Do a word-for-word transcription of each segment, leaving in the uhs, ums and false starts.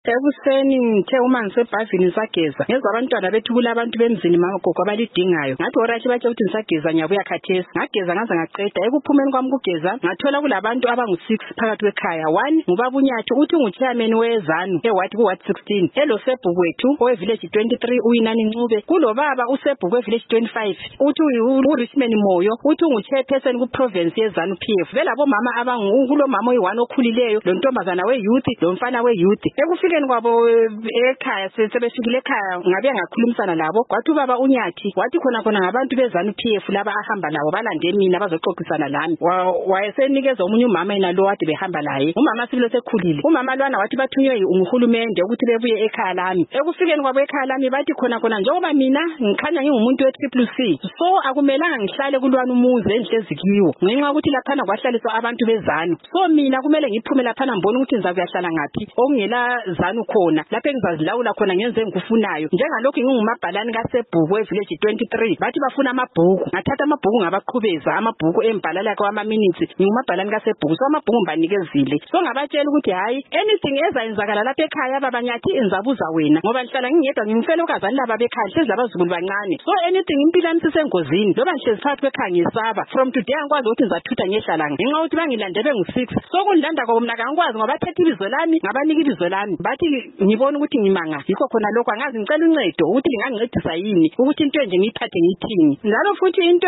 Ekuseni ngithe uma ngisebhavini sageza ngezwa abantwana bethu kulabantu bemzini magogo abalidingayo ngathi orathi batshe ukuthi ngisageza ngiyabuya khathesi ngageza ngaze ngaqeda ekuphumeni kwami kugeza ngathola kulabantu abangu six phakathi kwekhaya. One ngubaba uNyathi uthi unguchairman wezanu ewathi ku Ward sixteen elo sebhuku wethu owe village twenty-three uYinani Ncube kulobaba usebhuku we village twenty-five uthi uRichmond Moyo uthi unguchairperson ku province yezanu P F velabo mama abangu kulomama oyi-one okhulileyo lo ntombazana we youth lo mfana we youth ekufikeni kwabo ekhaya sebefikile ekhaya ngabe ngakhulumisana labo kwathi ubaba uNyathi wathi khona khona ngabantu bezanu P F laba ahamba labo balande mina bazoxoxisana lami wayesenikeza omunye umama yena lo wade behamba laye umama sibilo sekhulile umama lwana wathi bathunywe umhulumende ukuthi bebuye ekhaya lami ekufikeni kwabo ekhaya lami bathi khona khona njengoba mina ngikhanya ngingumuntu we triple C so akumelanga ngihlale kulwana umuzi endlezi kiwo ngenxa ukuthi laphana kwahlaliswa abantu bezanu so mina kumele ngiphume laphana ngibone ukuthi ngizakuyahlala ngapi okungela zanu khona lapho engizazilawula khona ngenze engikufunayo njengalokho ngingumabhalani kaSebhuku we village twenty-three bathi bafuna amabhuku ngathatha amabhuku ngabaqhubeza amabhuku embhalala kwama minutes ngingumabhalani kaSebhuku so amabhuku mbanikezile so ngabatshela ukuthi hayi anything ezayenzakala lapha ekhaya baba Nyathi enzabuza wena ngoba ngihlala ngingedwa ngimfela ukazali laba bekhaya hlezi labazukulu bancane so anything impilo yami sisengozini loba ngihlezi phakathi kwekhaya ngisaba from today angikwazi ukuthi ngizathutha ngehlala ngenxa ukuthi bangilande bengu six so kundlanda komna kangikwazi ngoba bathethe ibizo lami ngabanika ibizo lami bathi ngibona ukuthi ngimanga yikho khona lokho angazi ngicela uncedo ukuthi lingangincedisa yini ukuthi into enje ngiyithathe ngiyithini njalo futhi into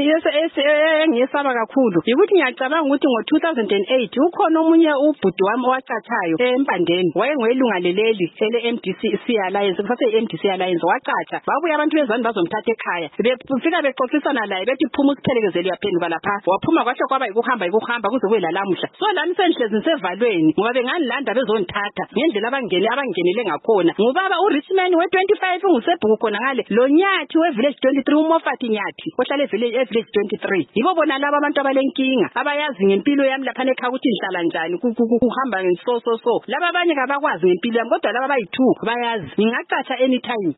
engiyesaba kakhulu ukuthi ngiyacabanga ukuthi ngo two thousand eight ukhona omunye ubhuti wami owacathayo eMpandeni wayengwelunga leleli ele M D C Alliance kusase M D C Alliance wacatha babuya abantu bezani bazomthatha ekhaya befika bexoxisana laye bethi phuma usiphelekezele uyaphenduka lapha waphuma kwahle kwaba ukuhamba ukuhamba kuze kube lalamhla so lami senhlezi ngisevalweni ngoba benganilanda bezonithatha ngendlela abangene abangenele ngakhona ngubaba uRichmond we twenty-five ngusebhuku khona ngale lo Nyathi we village twenty-three uMoffat Nyathi ohlala evillage e village twenty-three yibo bona laba abantu abalenkinga abayazi ngempilo yami lapha ekhaya ukuthi ngihlala njani kuhamba ngiso so so laba abanye kabakwazi ngempilo yami kodwa laba bayi two bayazi ngingaqatha anytime.